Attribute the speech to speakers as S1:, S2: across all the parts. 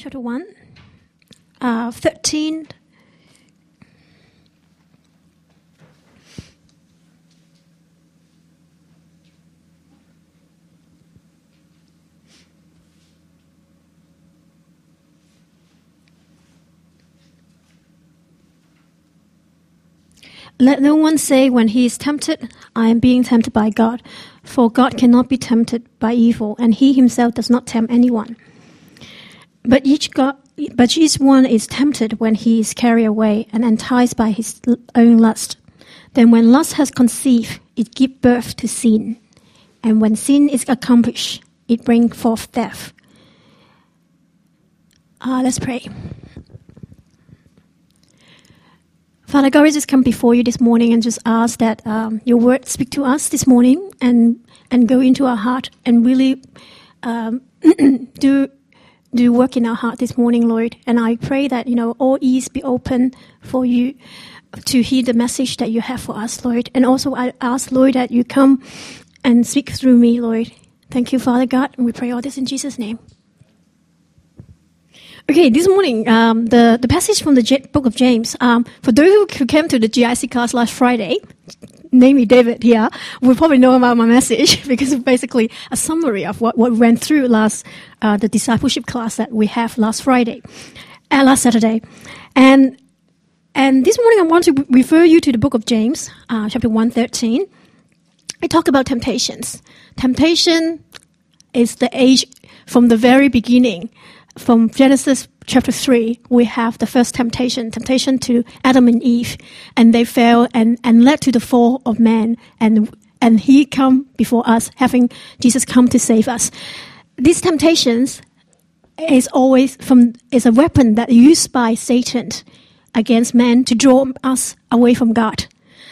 S1: chapter 1, 13. Let no one say when he is tempted, I am being tempted by God. For God cannot be tempted by evil, and he himself does not tempt anyone. But each one is tempted when he is carried away and enticed by his own lust. Then when lust has conceived, it gives birth to sin. And when sin is accomplished, it brings forth death. Let's pray. Father God, we just come before you this morning and just ask that your word speak to us this morning and go into our heart and really do work in our heart this morning, Lord. And I pray that, all ears be open for you to hear the message that you have for us, Lord. And also I ask, Lord, that you come and speak through me, Lord. Thank you, Father God. And we pray all this in Jesus' name. Okay, this morning, the passage from the book of James, for those who came to the GIC class last Friday, namely David here, will probably know about my message because it's basically a summary of what we went through the discipleship class that we have last Saturday. And this morning I want to refer you to the book of James, chapter 1:13. I talk about temptations. Temptation is the age from the very beginning. From Genesis chapter 3, we have the first temptation to Adam and Eve, and they fell and led to the fall of man, and he come before us, having Jesus come to save us. These temptations is always is a weapon that is used by Satan against man to draw us away from God.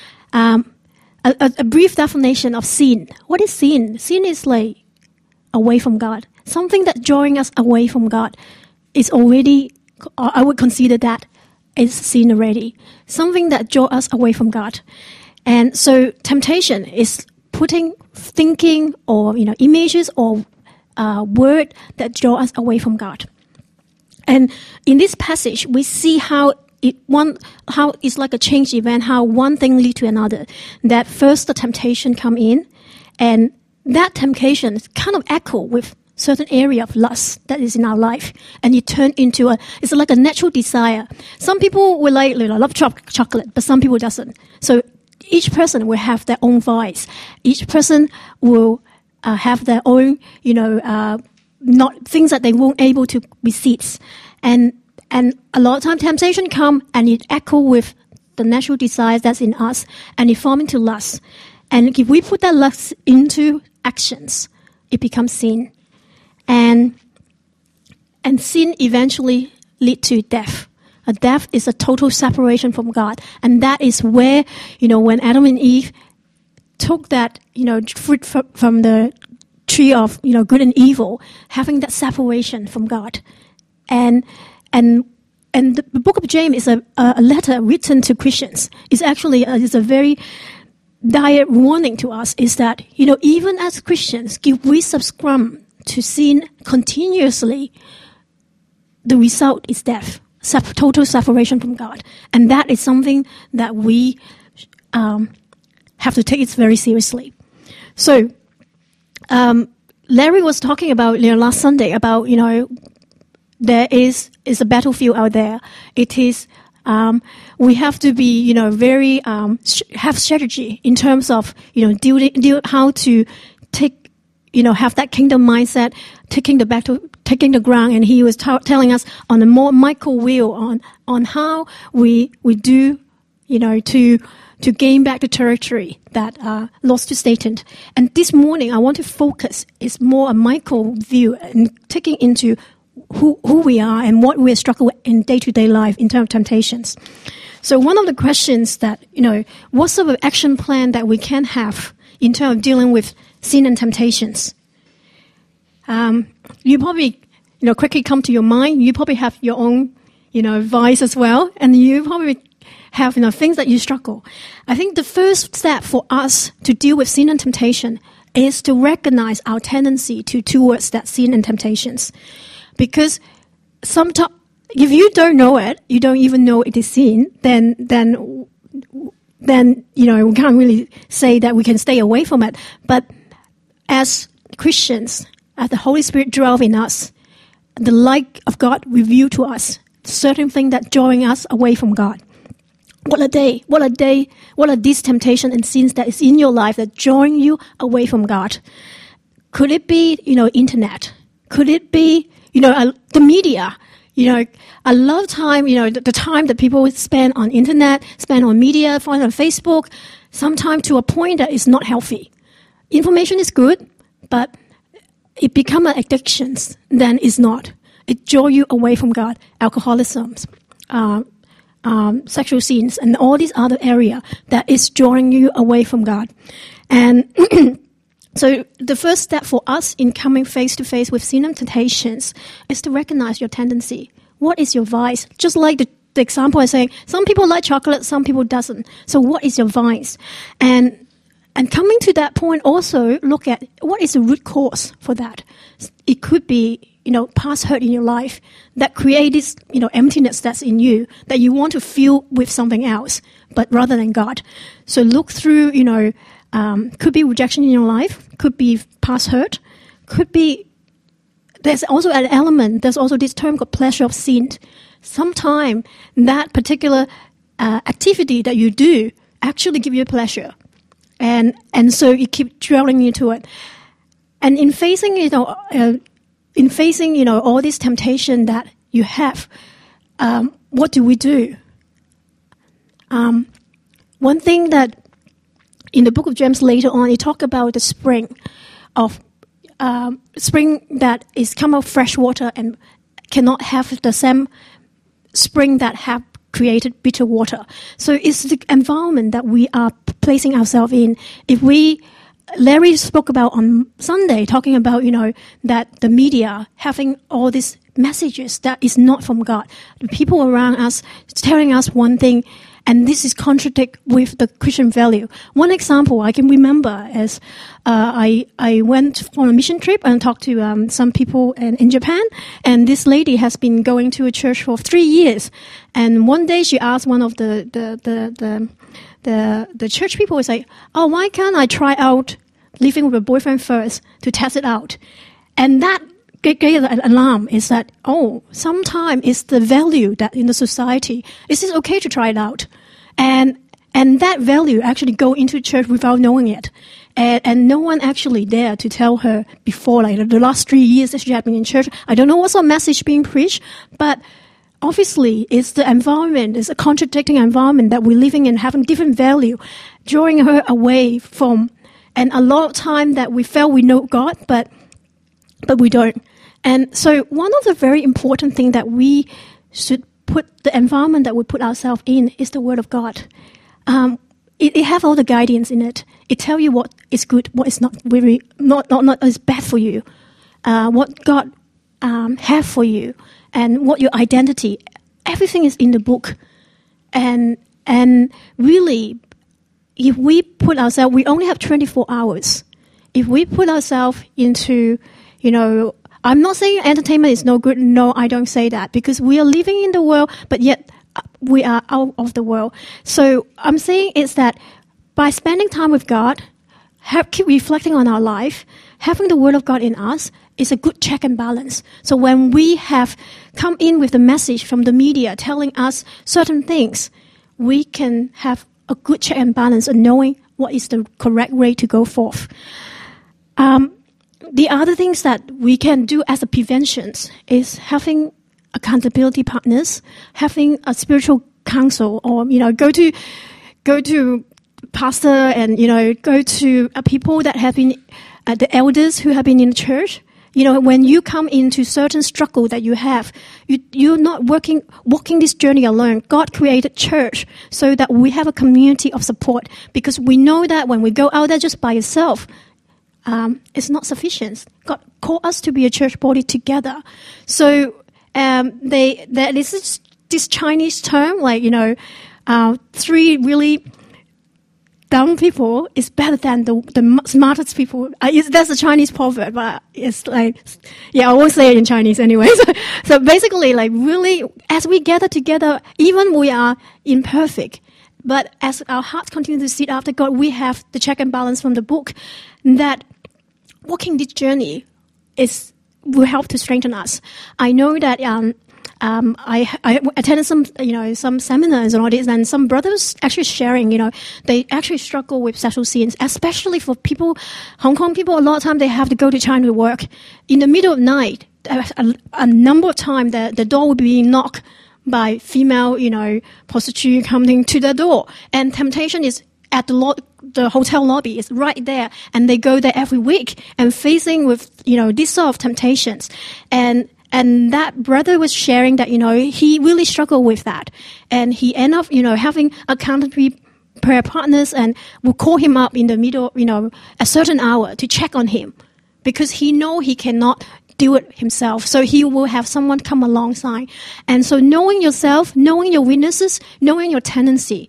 S1: A brief definition of sin. What is sin? Sin is like away from God. Something that drawing us away from God is already, I would consider that is sin already. Something that draw us away from God. And so temptation is putting thinking or, images or word that draw us away from God. And in this passage, we see how it's like a change event, how one thing lead to another. That first the temptation come in, and that temptation kind of echo with certain area of lust that is in our life, and it turned into it's like a natural desire. Some people will love chocolate, but some people doesn't. So each person will have their own vice. Each person will have their own, not things that they won't able to resist. And a lot of time temptation come and it echo with the natural desires that's in us, and it form into lust. And if we put that lust into actions, it becomes sin. And sin eventually lead to death. A death is a total separation from God. And that is where, when Adam and Eve took that, fruit from the tree of, good and evil, having that separation from God. And the book of James is a letter written to Christians. It's actually it's a very dire warning to us, is that, even as Christians, if we succumb to sin continuously, the result is death, total separation from God. And that is something that we have to take it very seriously. So, Larry was talking about, last Sunday about, there is a battlefield out there. It is, we have to be, very, have strategy in terms of, how to take, have that kingdom mindset, taking the battle, taking the ground. And he was telling us on a more micro wheel on how we do, to gain back the territory that lost to Satan. And this morning, I want to focus is more a micro view and taking into who we are and what we struggle with in day-to-day life in terms of temptations. So one of the questions that, what sort of action plan that we can have in terms of dealing with sin and temptations? You probably, quickly come to your mind. You probably have your own, vice as well. And you probably have, things that you struggle. I think the first step for us to deal with sin and temptation is to recognize our tendency towards that sin and temptations. Because sometimes, if you don't know it, you don't even know it is sin, then we can't really say that we can stay away from it. But as Christians, as the Holy Spirit dwells in us, the light of God revealed to us certain things that drawing us away from God. What are these temptations and sins that is in your life that drawing you away from God? Could it be, internet? Could it be, the media? A lot of time, the time that people spend on internet, spend on media, find on Facebook, sometimes to a point that is not healthy. Information is good, but it becomes an addiction, then it's not. It draws you away from God. Alcoholism, sexual sins, and all these other areas that is drawing you away from God. And so the first step for us in coming face to face with sin and temptations is to recognize your tendency. What is your vice? Just like the example I say, some people like chocolate, some people doesn't. So what is your vice? And coming to that point, also look at what is the root cause for that. It could be, past hurt in your life that create this, emptiness that's in you that you want to fill with something else, but rather than God. So look through, could be rejection in your life, could be past hurt, could be, there's also an element, there's also this term called pleasure of sin. Sometimes that particular activity that you do actually give you pleasure. And so you keep dwelling into it. And in facing, all this temptation that you have, what do we do? One thing that in the book of James later on, it talks about the spring that is come out fresh water and cannot have the same spring that have created bitter water. So it's the environment that we are placing ourselves in. Larry spoke about on Sunday, talking about, that the media having all these messages that is not from God. The people around us telling us one thing, and this is contradict with the Christian value. One example I can remember is I went on a mission trip and talked to some people in Japan, and this lady has been going to a church for 3 years. And one day she asked one of the church people, was like, "Oh, why can't I try out living with a boyfriend first to test it out?" And that gave an alarm, is that, sometimes it's the value that in the society, is it okay to try it out? And that value actually go into church without knowing it. And no one actually there to tell her before, like the last 3 years that she had been in church. I don't know what's the message being preached, but obviously it's the environment, it's a contradicting environment that we're living in, having different value, drawing her away from, and a lot of time that we felt we know God, but we don't. And so one of the very important things that we should put, the environment that we put ourselves in, is the Word of God. It have all the guidance in it. It tell you what is good, what is not is bad for you, what God have for you, and what your identity. Everything is in the book. And really, if we put ourselves, we only have 24 hours. If we put ourselves into, I'm not saying entertainment is no good. No, I don't say that, because we are living in the world, but yet we are out of the world. So I'm saying is that by spending time with God, keep reflecting on our life, having the Word of God in us is a good check and balance. So when we have come in with the message from the media telling us certain things, we can have a good check and balance and knowing what is the correct way to go forth. The other things that we can do as a prevention is having accountability partners, having a spiritual counsel, or go to pastor and go to people that have been the elders who have been in the church. When you come into certain struggle that you have, you're not walking this journey alone. God created church so that we have a community of support, because we know that when we go out there just by yourself, it's not sufficient. God called us to be a church body together. So there is this Chinese term, like 3 really dumb people is better than the smartest people. That's a Chinese proverb, but it's like, I won't say it in Chinese anyway. So basically, like really, as we gather together, even we are imperfect, but as our hearts continue to seek after God, we have the check and balance from the book that walking this journey will help to strengthen us. I know that I attended some seminars and all this, and some brothers actually sharing, they actually struggle with sexual sins, especially for people, Hong Kong people. A lot of time they have to go to China to work. In the middle of the night, a number of times the door will be knocked by female, prostitute coming to the door, and temptation is at the hotel lobby is right there, and they go there every week and facing with, this sort of temptations. And that brother was sharing that, he really struggled with that. And he ended up, having accountability prayer partners and will call him up in the middle, a certain hour to check on him because he know he cannot do it himself. So he will have someone come alongside. And so knowing yourself, knowing your weaknesses, knowing your tendency,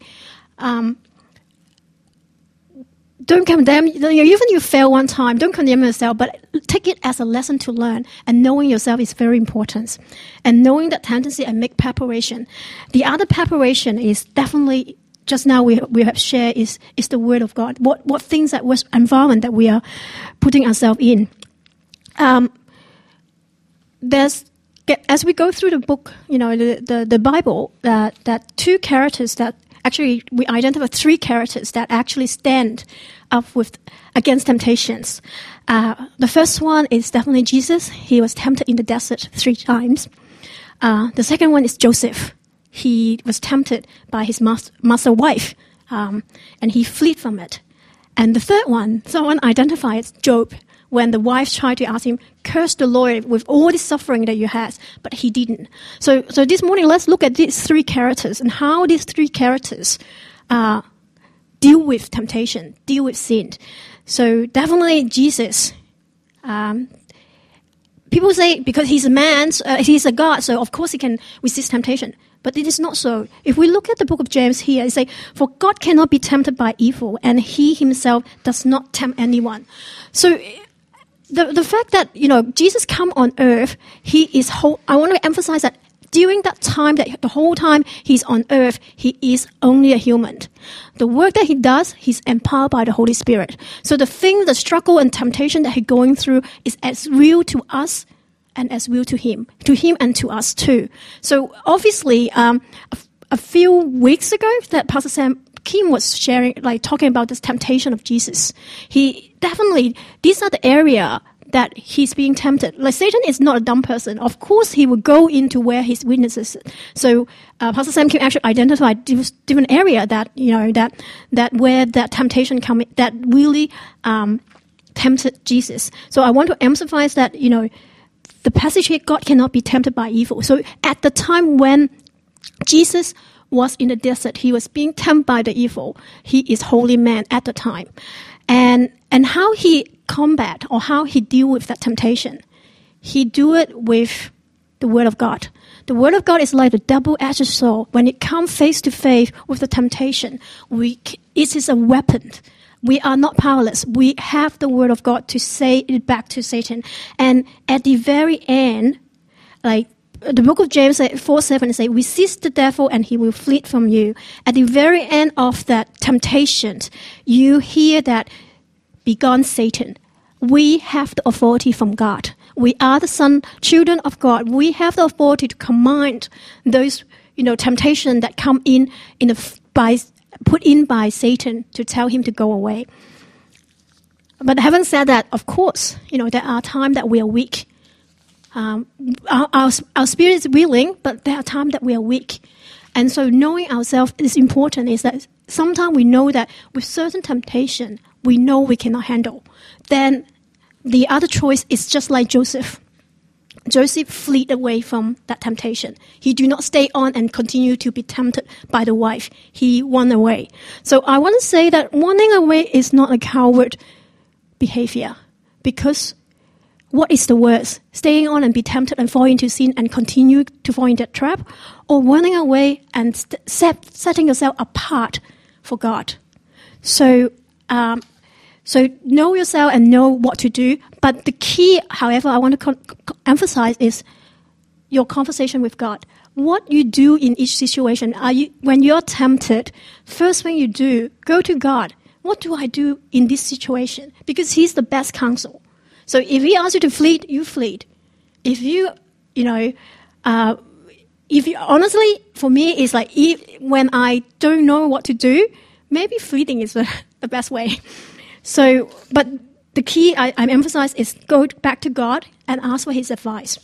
S1: don't condemn, even if you fail one time, don't condemn yourself, but take it as a lesson to learn. And knowing yourself is very important. And knowing that tendency and make preparation. The other preparation is definitely, just now we have shared, is the Word of God. What things that was environment that we are putting ourselves in. As we go through the book, the Bible, that two characters that actually, we identify three characters that actually stand up against temptations. The first one is definitely Jesus. He was tempted in the desert 3 times. The second one is Joseph. He was tempted by his master wife, and he fled from it. And the third one, someone identified as Job, when the wife tried to ask him, curse the Lord with all the suffering that you had, but he didn't. So this morning, let's look at these 3 characters and how these 3 characters deal with temptation, deal with sin. So definitely Jesus. People say because he's a man, he's a God, so of course he can resist temptation. But it is not so. If we look at the book of James here, it says, for God cannot be tempted by evil, and he himself does not tempt anyone. So the fact that, Jesus come on earth, I want to emphasize that during that time, that the whole time he's on earth, he is only a human. The work that he does, he's empowered by the Holy Spirit. So the struggle and temptation that he's going through is as real to us and as real to him and to us too. So obviously, a few weeks ago that Pastor Sam Kim was sharing, talking about this temptation of Jesus. These are the area that he's being tempted. Satan is not a dumb person. Of course, he will go into where his weaknesses. So, Pastor Sam Kim actually identified different area that where that temptation that really tempted Jesus. So I want to emphasize that, the passage here, God cannot be tempted by evil. So at the time when Jesus was in the desert, he was being tempted by the evil. He is holy man at the time. And how he combat or how he deal with that temptation, he do it with the Word of God. The Word of God is like a double-edged sword. When it comes face to face with the temptation, it is a weapon. We are not powerless. We have the Word of God to say it back to Satan. And at the very end, the book of James 4:7 says, resist the devil and he will flee from you. At the very end of that temptation, you hear that, begone Satan. We have the authority from God. We are the children of God. We have the authority to command those, temptation that come put in by Satan to tell him to go away. But having said that, of course, there are times that we are weak. Our spirit is willing, but there are times that we are weak. And so knowing ourselves is important, is that sometimes we know that with certain temptation, we know we cannot handle. Then the other choice is just like Joseph. Joseph fled away from that temptation. He did not stay on and continue to be tempted by the wife. He won away. So I want to say that running away is not a coward behavior, because what is the worst? Staying on and be tempted and fall into sin and continue to fall into that trap, or running away and setting yourself apart for God? So know yourself and know what to do. But the key, however, I want to emphasize is your conversation with God. What you do in each situation. When you're tempted, first thing you do, go to God. What do I do in this situation? Because He's the best counsel. So if He asks you to flee, you flee. If you honestly, for me, it's like when I don't know what to do, maybe fleeing is the best way. So, but the key I emphasize is go back to God and ask for His advice.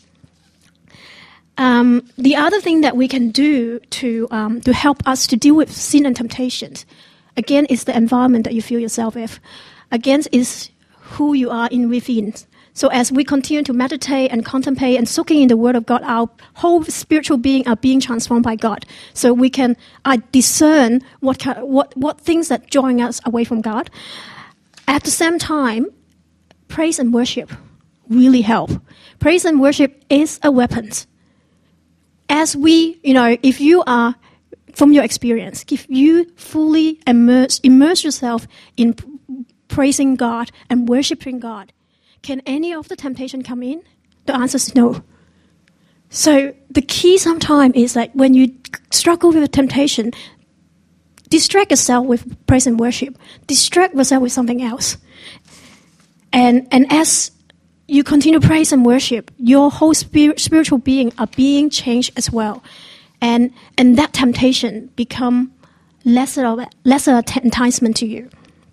S1: The other thing that we can do to help us to deal with sin and temptations, again, is the environment that you feel yourself with. Again, is who you are in within. So as we continue to meditate and contemplate and soaking in the Word of God, our whole spiritual being are being transformed by God. So we can discern what things that drawing us away from God. At the same time, praise and worship really help. Praise and worship is a weapon. As if you are, from your experience, if you fully immerse yourself in praising God and worshiping God, can any of the temptation come in? The answer is no. So the key sometimes is that when you struggle with a temptation, distract yourself with praise and worship. Distract yourself with something else. And as you continue to praise and worship, your whole spiritual being are being changed as well. And that temptation become lesser enticement to you.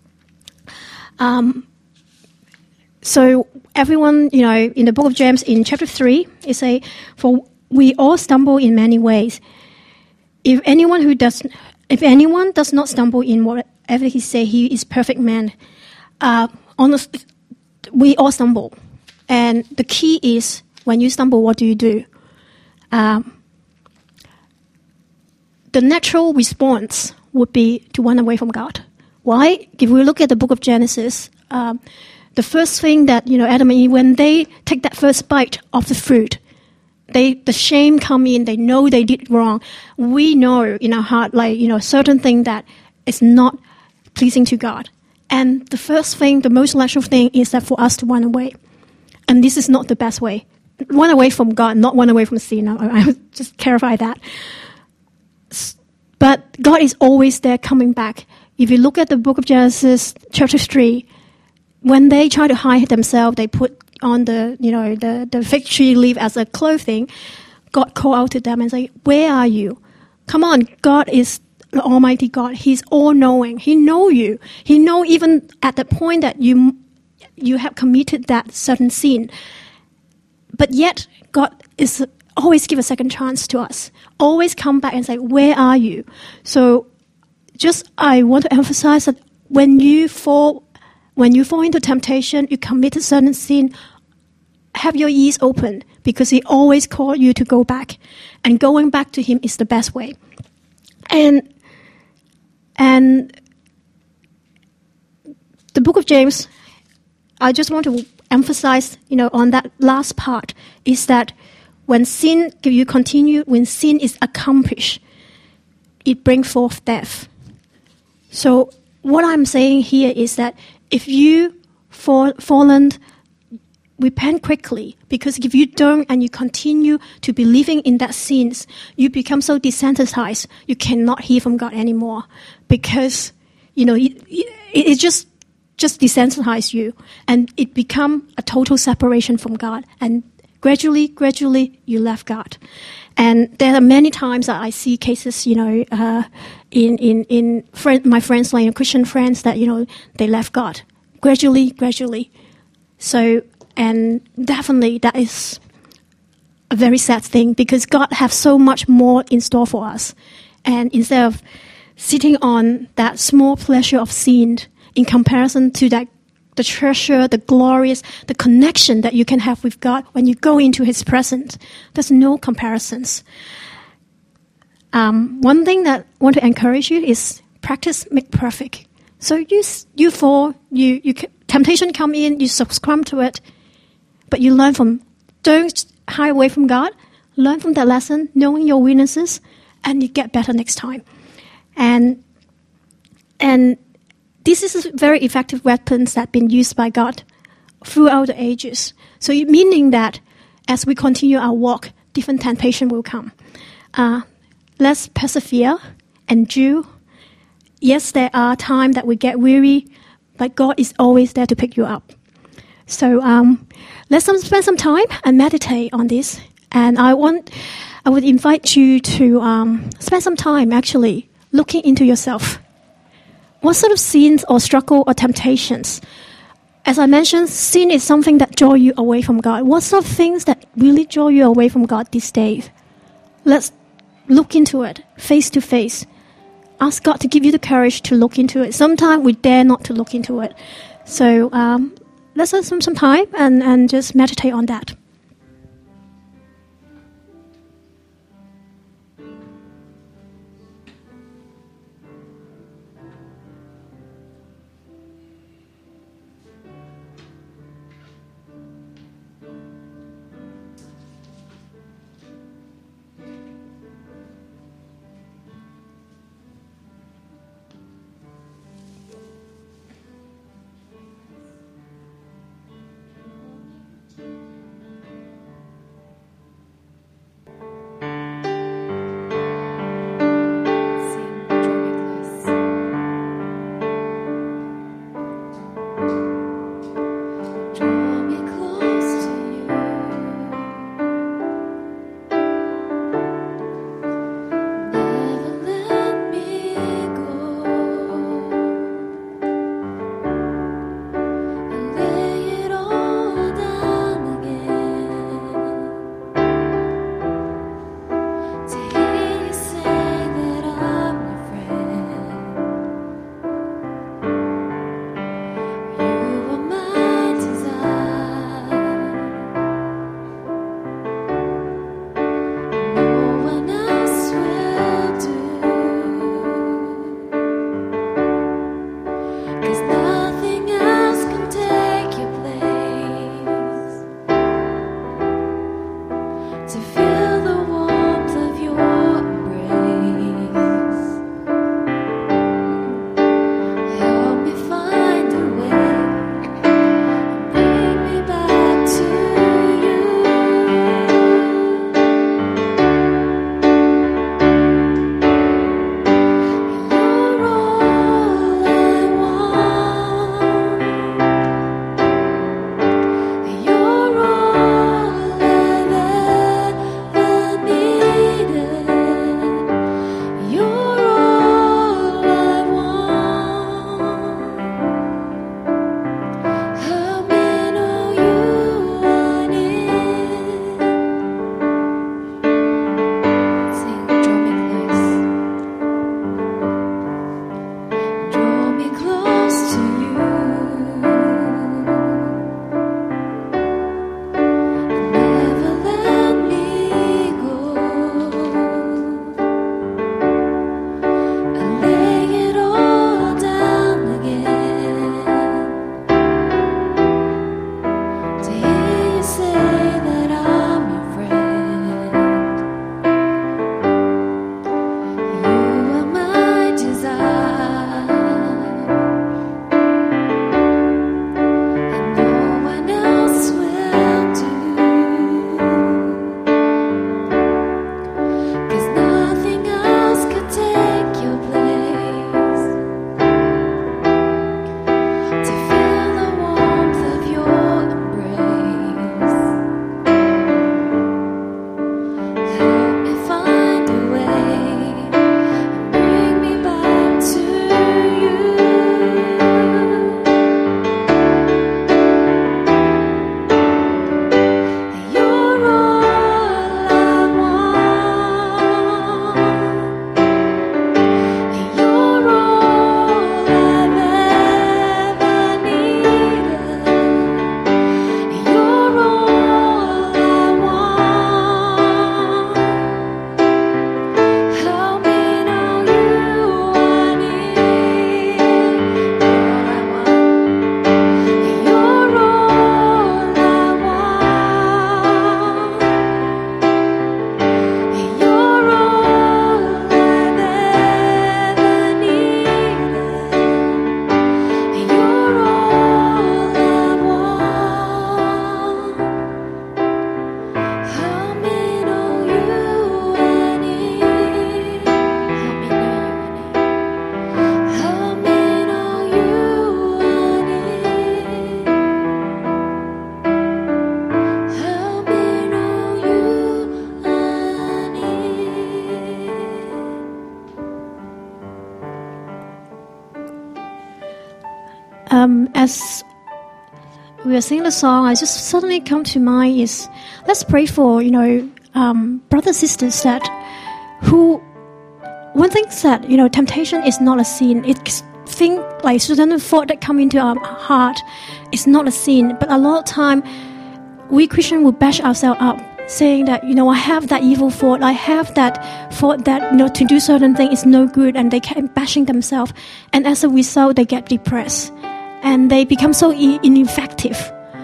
S1: So everyone, in the book of James, in chapter 3, it says, "For we all stumble in many ways. If anyone does not stumble in whatever he say, he is perfect man." Honestly, we all stumble. And the key is, when you stumble, what do you do? The natural response would be to run away from God. Why? If we look at the book of Genesis, the first thing that, Adam and Eve, when they take that first bite of the fruit, the shame come in, they know they did wrong. We know in our heart, certain thing that is not pleasing to God. And the first thing, the most natural thing is that for us to run away. And this is not the best way. Run away from God, not run away from sin. I would just clarify that. But God is always there coming back. If you look at the book of Genesis, chapter 3, when they try to hide themselves, they put on the fig tree leaf as a clothing. God called out to them and say, "Where are you? Come on, God is the Almighty God. He's all-knowing. He knows you. He knows even at the point that you have committed that certain sin. But yet, God is always give a second chance to us. Always come back and say, "Where are you?" So, I want to emphasize that when you fall into temptation, you commit a certain sin, have your ears open, because He always calls you to go back. And going back to Him is the best way. And the book of James, I just want to emphasize, on that last part, is that when sin is accomplished, it brings forth death. So what I'm saying here is that if you fallen, repent quickly, because if you don't and you continue to be living in that sins, you become so desensitized, you cannot hear from God anymore, because it just desensitizes you, and it become a total separation from God, and gradually you left God. And there are many times that I see cases, in my friends, like Christian friends, that they left God gradually. So, and definitely that is a very sad thing, because God has so much more in store for us. And instead of sitting on that small pleasure of sin, in comparison to that, the treasure, the glorious, the connection that you can have with God when you go into His presence, there's no comparisons. One thing that I want to encourage you is practice make perfect. So you fall, temptation come in, you succumb to it, but you learn from. Don't hide away from God. Learn from that lesson, knowing your weaknesses, and you get better next time. And this is a very effective weapon that's been used by God throughout the ages. So meaning that as we continue our walk, different temptation will come. Let's persevere, endure. Yes, there are times that we get weary, but God is always there to pick you up. So let's spend some time and meditate on this. And I would invite you to spend some time actually looking into yourself. What sort of sins or struggle or temptations? As I mentioned, sin is something that draws you away from God. What sort of things that really draw you away from God these days? Let's look into it, face to face. Ask God to give you the courage to look into it. Sometimes we dare not to look into it. So let's spend some time and just meditate on that. as we are singing the song, I just suddenly come to mind is, let's pray for, brothers, sisters that who, one thing that, temptation is not a sin. It's thing like certain thought that come into our heart is not a sin. But a lot of time, we Christians will bash ourselves up, saying that, I have that evil thought, I have that thought that, to do certain thing is no good, and they keep bashing themselves. And as a result, they get depressed. And they become so ineffective.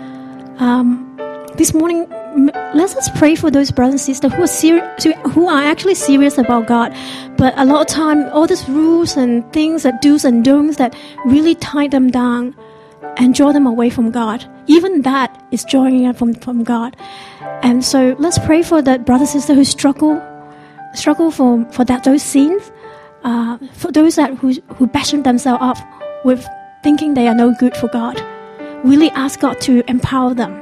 S1: This morning, let's just pray for those brothers and sisters who are actually serious about God. But a lot of time, all these rules and things that do's and don'ts that really tie them down and draw them away from God. Even that is drawing them from God. And so let's pray for that brother and sister who struggle for those sins, for those that who bash themselves up with thinking they are no good for God. Really ask God to empower them.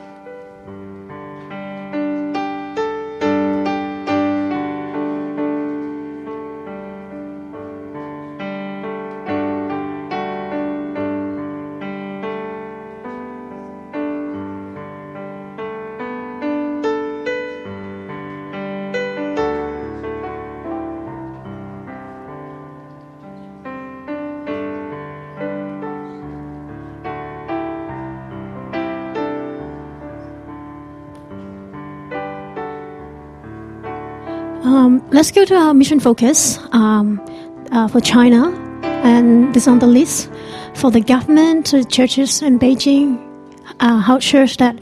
S1: Let's go to our mission focus for China, and this on the list for the government, the churches in Beijing, house church that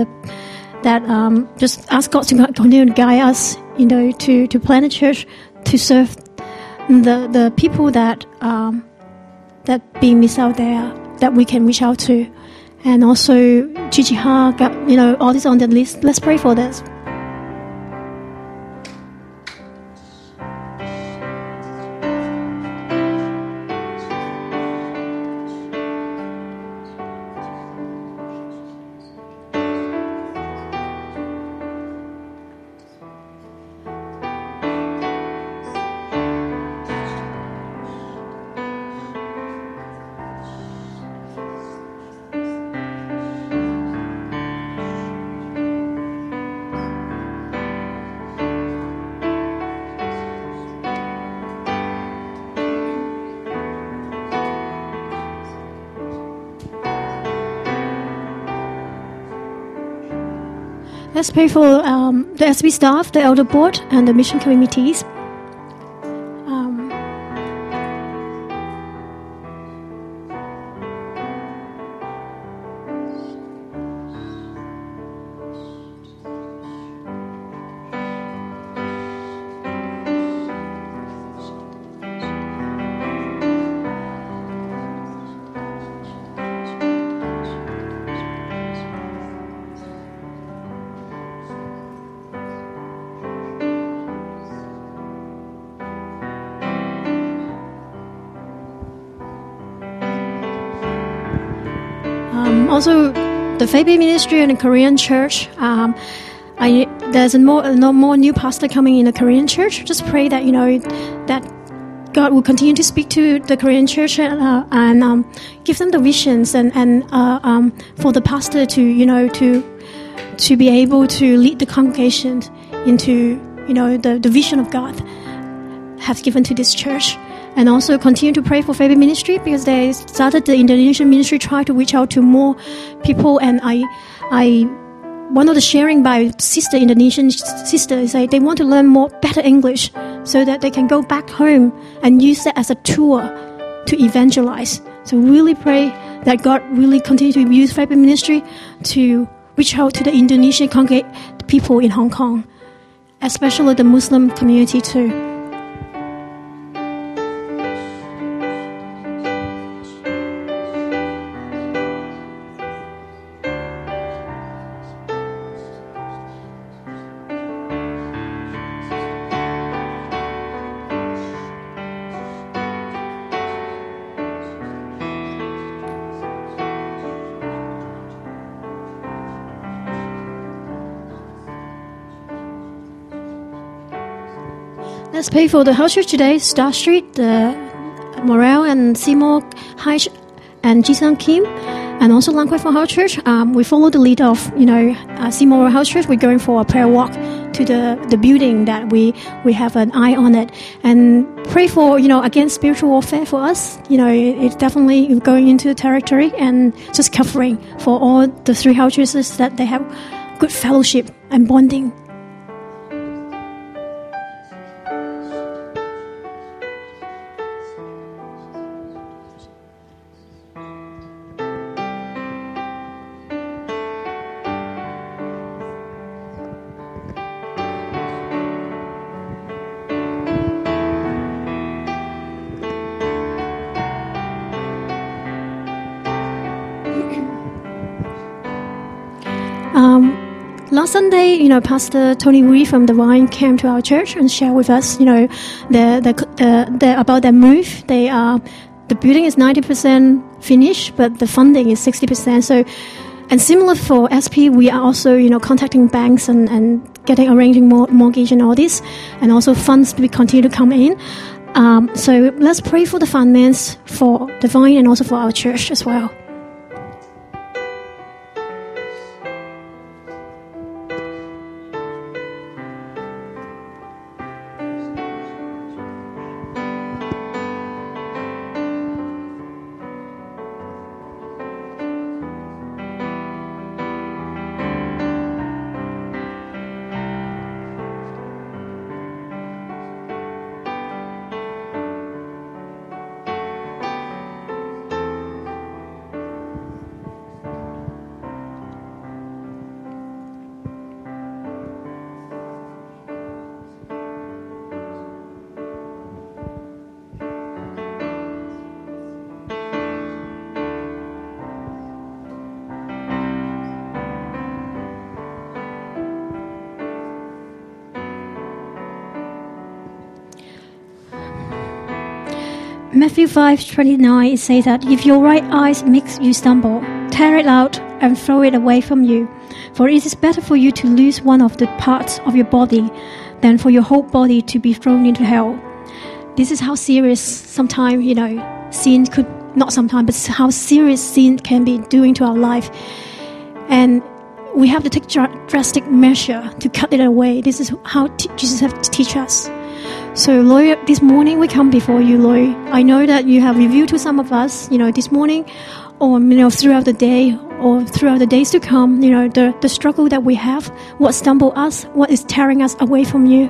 S1: just ask God to continue to guide us, to plan a church to serve the people that being missed out there, that we can reach out to, and also Gigi Ha, all this on the list. Let's pray for this. Let's pray for the SB staff, the elder board, and the mission committees. Also, the Faith Ministry and the Korean church. There's no more new pastor coming in the Korean church. Just pray that that God will continue to speak to the Korean church and give them the visions and for the pastor to be able to lead the congregation into the vision of God has given to this church. And also continue to pray for Faith Ministry, because they started the Indonesian ministry, try to reach out to more people. And one of the sharing by Indonesian sister is they want to learn better English so that they can go back home and use that as a tool to evangelize. So really pray that God really continue to use Faith Ministry to reach out to the Indonesian people in Hong Kong, especially the Muslim community too. Let's pray for the house church today, Star Street, the Morale and Seymour High and Jisung Kim, and also Lang Kwai Fo House Church. We follow the lead of, Seymour House Church. We're going for a prayer walk to the building that we have an eye on it, and pray for, against spiritual warfare for us. It's definitely going into the territory, and just covering for all the 3 house churches that they have good fellowship and bonding. Last Sunday, Pastor Tony Wee from the Vine came to our church and shared with us, the about their move. The building is 90% finished, but the funding is 60%. So, and similar for SP, we are also, contacting banks and arranging mortgage and all this, and also funds will continue to come in. So let's pray for the finance for the Vine and also for our church as well. Matthew 5:29, it says that if your right eye makes you stumble, tear it out and throw it away from you. For it is better for you to lose one of the parts of your body than for your whole body to be thrown into hell. This is how serious sometimes, sin could, not sometimes, but how serious sin can be doing to our life. And we have to take drastic measure to cut it away. This is how Jesus has to teach us. So, Lord, this morning we come before you, Lord. I know that you have revealed to some of us, this morning, or throughout the day, or throughout the days to come, the struggle that we have, what stumble us, what is tearing us away from you.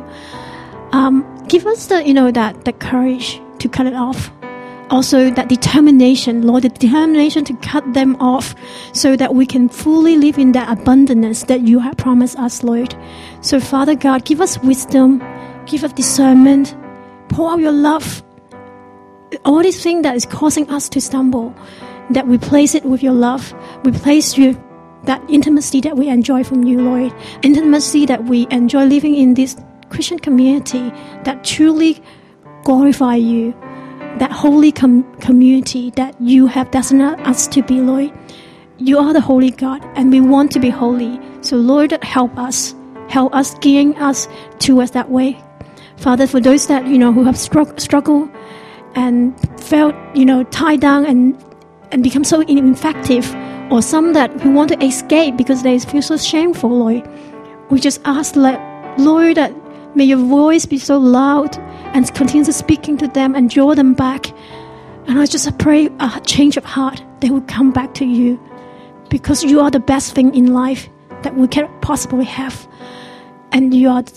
S1: Give us that courage to cut it off. Also, that determination, Lord, the determination to cut them off, so that we can fully live in that abundance that you have promised us, Lord. So, Father God, give us wisdom. Give us discernment. Pour out your love. All these things that is causing us to stumble, that we place it with your love. We place you, that intimacy that we enjoy from you, Lord. Intimacy that we enjoy living in this Christian community that truly glorify you. That holy community that you have destined us to be, Lord. You are the holy God, and we want to be holy. So, Lord, help us. Help us, gearing us towards that way. Father, for those that, who have struggled and felt, tied down and become so ineffective, or some who want to escape because they feel so shameful, Lord, we just ask, Lord, that may your voice be so loud and continue speaking to them and draw them back. And I just pray a change of heart. They will come back to you, because you are the best thing in life that we can possibly have. And you are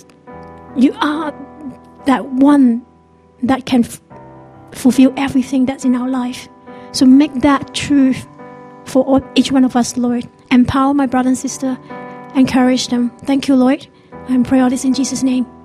S1: that one that can fulfill everything that's in our life. So make that truth for each one of us, Lord. Empower my brother and sister. Encourage them. Thank you, Lord. I pray all this in Jesus' name.